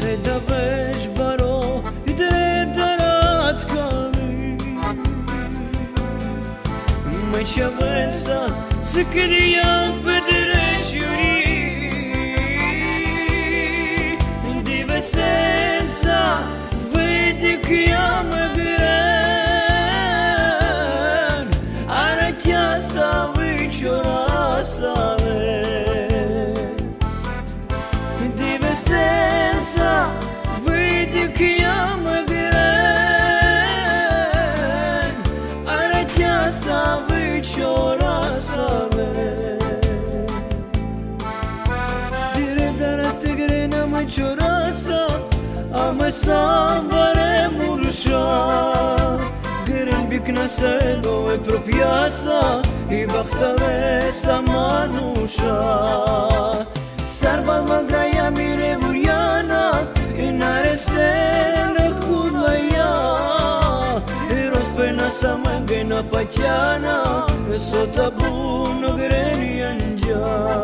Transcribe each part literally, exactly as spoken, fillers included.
Davash baro darat kami Machavansa Sakriya Padrashuri Divasensa Vedikya Magran Aratya Savichura Save Divasensa Vedikya Magran Aratya Savichura Save Dire darat grena machorasa Amasambare Murusha Gren bikna selo e propiasa I bakhtare samanusha Sarval magraya mire vuriana Inare sele khudlaya Eros pena samangena patyana Sota buno greni anja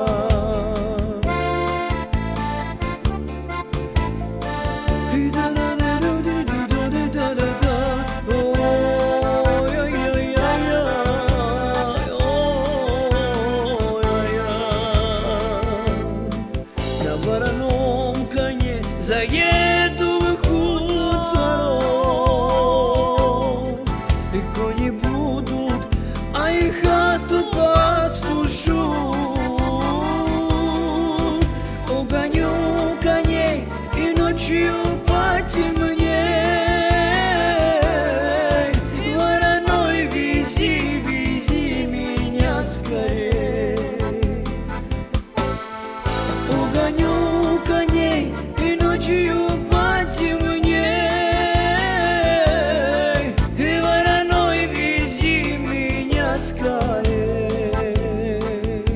Заеду в хуторок, и кони будут, а и хату пастушу. Угоню коней и ночью потемней. Вороной вези, вези меня скорей. Угоню коней и ночью потемней, и вороной вези меня скорей.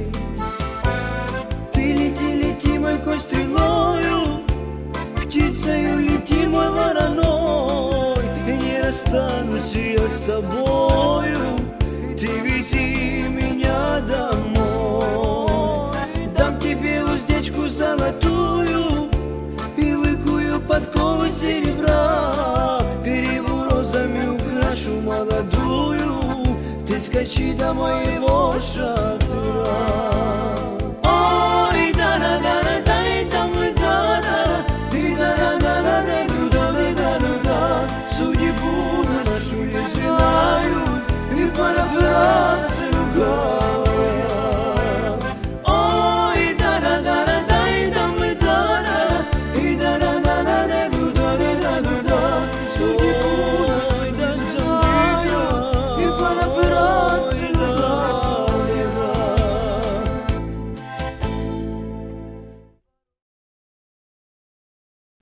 Ты лети, лети, мой конь стрелою, птицею лети, мой вороной, и не расстанусь я с тобою, ты вези меня домой. Дам тебе уздечку золотую и выкую подковы серебра, перьеву розами украшу молодую. Ты скачи до моего шага.